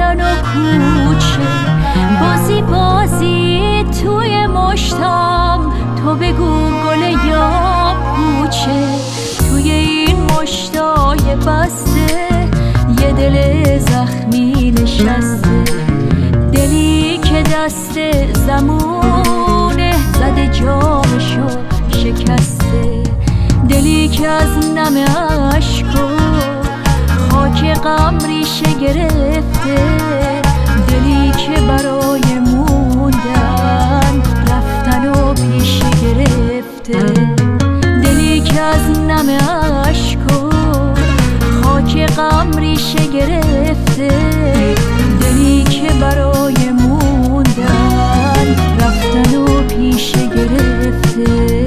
رفتن و کوچه، بازی بازی توی مشتام، تو بگو گله یا پوچه. توی این مشتای بسته یه دل زخمی نشسته، دلی که دست زمونه زده جامشو شکسته، دلی که از نم عشق و خاک غم ریشه گرفته، دلی که برای موندن رفتن و پیش گرفته، دلی که از نم عشق و خاک غم ریشه گرفته، دلی که برای موندن رفتن و پیش گرفته.